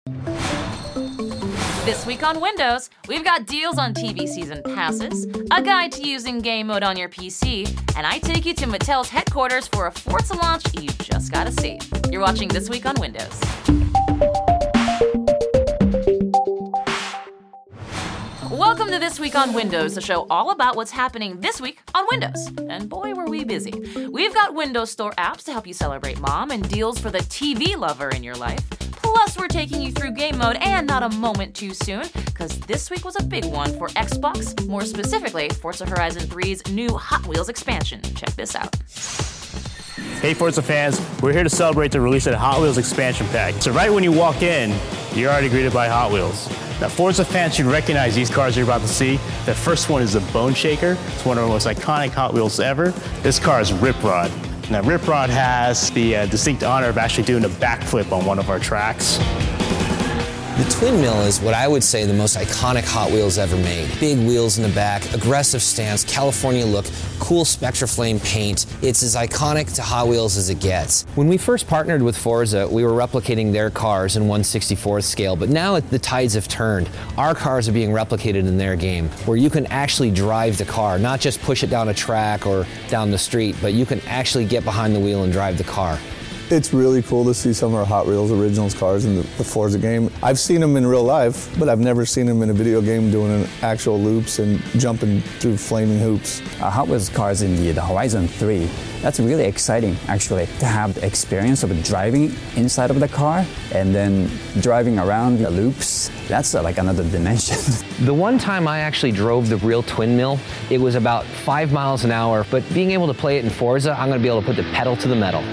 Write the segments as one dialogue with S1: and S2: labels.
S1: This week on Windows, we've got deals on TV season passes, a guide to using game mode on your PC, and I take you to Mattel's headquarters for a Forza launch you just gotta see. You're watching This Week on Windows. Welcome to This Week on Windows, the show all about what's happening this week on Windows. And boy, were we busy. We've got Windows Store apps to help you celebrate Mom and deals for the TV lover in your life. Plus, we're taking you through game mode and not a moment too soon, because this week was a big one for Xbox, more specifically, Forza Horizon 3's new Hot Wheels expansion. Check this out.
S2: Hey Forza fans, we're here to celebrate the release of the Hot Wheels expansion pack. So right when you walk in, you're already greeted by Hot Wheels. Now Forza fans should recognize these cars you're about to see. The first one is the Bone Shaker. It's one of the most iconic Hot Wheels ever. This car is Rip Rod. Now Rip Rod has the distinct honor of actually doing a backflip on one of our tracks.
S3: The Twin Mill is what I would say the most iconic Hot Wheels ever made. Big wheels in the back, aggressive stance, California look, cool Spectraflame paint. It's as iconic to Hot Wheels as it gets. When we first partnered with Forza, we were replicating their cars in 1/64th scale, but now the tides have turned. Our cars are being replicated in their game, where you can actually drive the car, not just push it down a track or down the street, but you can actually get behind the wheel and drive the car.
S4: It's really cool to see some of our Hot Wheels Originals cars in the Forza game. I've seen them in real life, but I've never seen them in a video game doing actual loops and jumping through flaming hoops.
S5: Hot Wheels cars in the Horizon 3, that's really exciting actually, to have the experience of driving inside of the car and then driving around the loops. That's like another dimension.
S3: The one time I actually drove the real Twin Mill, it was about 5 miles an hour, but being able to play it in Forza, I'm gonna be able to put the pedal to the metal.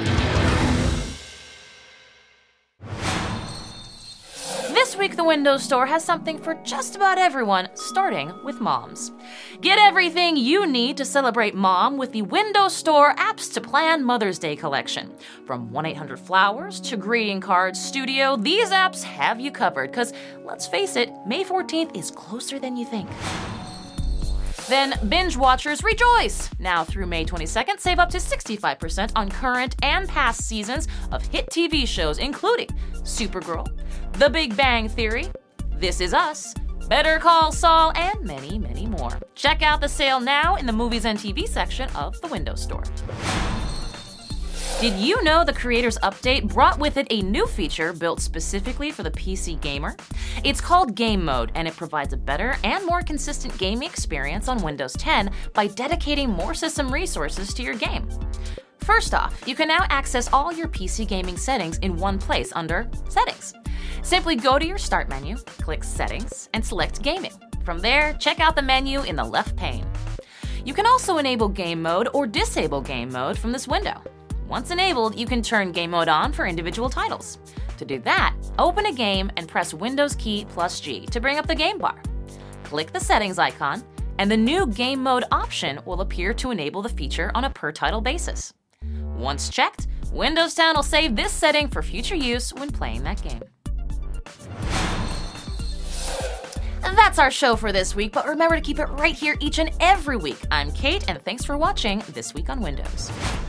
S1: This week, the Windows Store has something for just about everyone, starting with moms. Get everything you need to celebrate Mom with the Windows Store Apps to Plan Mother's Day collection. From 1-800-Flowers to Greeting Cards Studio, these apps have you covered, because let's face it, May 14th is closer than you think. Then binge watchers rejoice! Now through May 22nd, save up to 65% on current and past seasons of hit TV shows including Supergirl, The Big Bang Theory, This Is Us, Better Call Saul, and many, many more. Check out the sale now in the Movies and TV section of the Windows Store. Did you know the Creators Update brought with it a new feature built specifically for the PC gamer? It's called Game Mode, and it provides a better and more consistent gaming experience on Windows 10 by dedicating more system resources to your game. First off, you can now access all your PC gaming settings in one place under Settings. Simply go to your Start menu, click Settings, and select Gaming. From there, check out the menu in the left pane. You can also enable Game Mode or disable Game Mode from this window. Once enabled, you can turn Game Mode on for individual titles. To do that, open a game and press Windows key plus G to bring up the game bar. Click the settings icon, and the new Game Mode option will appear to enable the feature on a per-title basis. Once checked, Windows 10 will save this setting for future use when playing that game. That's our show for this week, but remember to keep it right here each and every week. I'm Kate, and thanks for watching This Week on Windows.